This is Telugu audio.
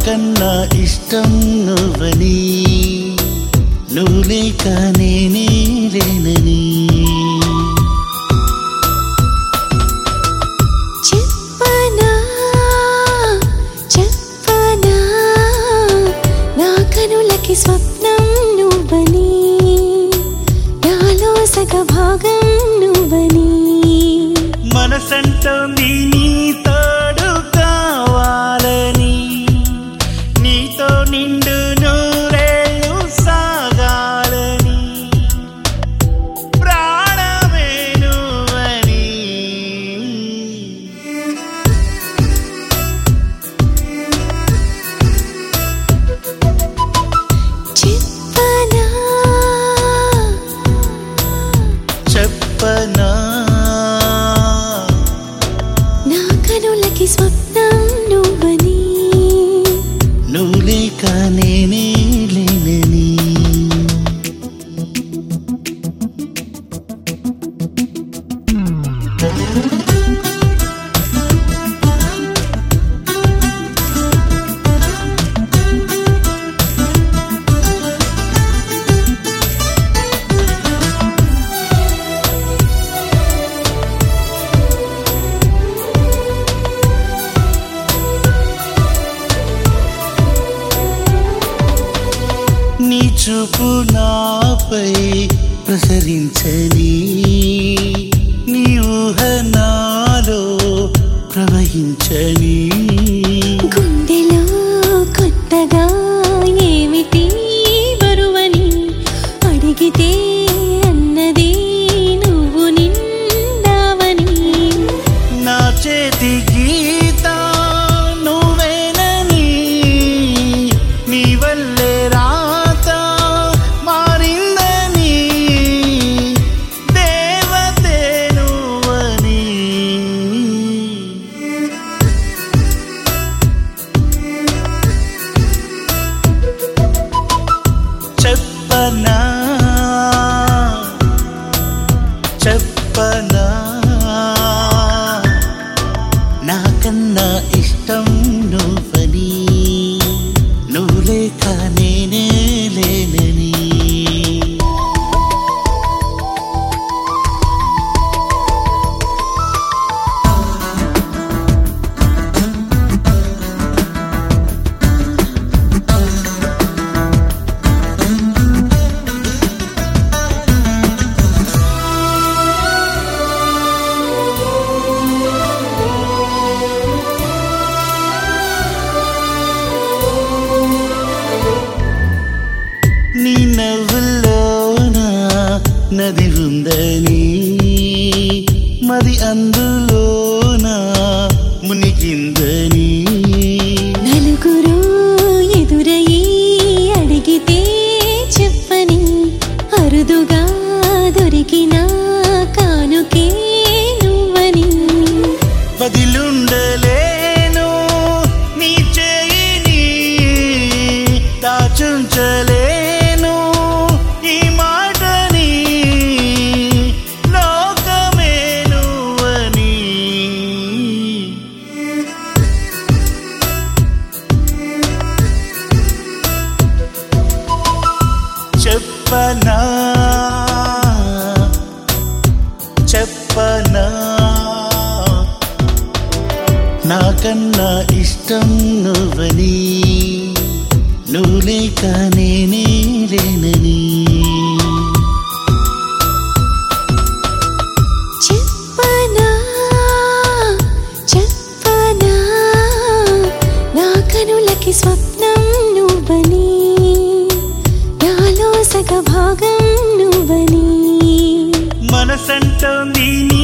నాకన్నా ఇష్టం నువ్వని, నువ్వు లేక నేనే లేనని. చెప్పనా చెప్పనా నా కనులకి స్వప్నం నువ్వని, నాలో సగ భాగం నువ్వని. మనసంటోంది నీ తోడు కావాలని, నీతో నిండు నూరేళ్ళు సాగాలని, ప్రాణమే నువ్వని. చెప్పనా చెప్పనా నా కనులకి స్వప్నం నువ్వని, నువ్వు లేక నేనే లేనని. నీ చూపు నాపై ప్రసరించని, నీ ఊహ నాలో ప్రవహించని. గుండెలో కొత్తగా ఏమిటి బరువని అడిగితే అన్నది నువ్వు నిండావని. నా చేతి గీత నువ్వేనని, నీ వల్లే రాత మారిందని, దేవతే నువ్వని. చెప్పనా చెప్పనా నాకన్నా ఇష్టం నువ్వని, నువ్వు లేక నేనే లేనని. నీ నవ్వులోన నది ఉందని, మరి అందులోన మునిగిందని. నలుగురు ఎదురయ్యి అడిగితే చెప్పని అరుదుగా దొరికిన కానుకే నువ్వని. బదిలుండలేను నీ చేయిని, దాచుంచలేను ఈ మాటని, లోకమే నువ్వని. చెప్పనా చెప్పనా నాకన్నా ఇష్టం నువ్వని, నువ్వు లేక నేనే లేనని. చెప్పనా చెప్పనా నా కనులకి స్వప్నం నువ్వని, నాలో సగ భాగం నువ్వని. మనసంటోంది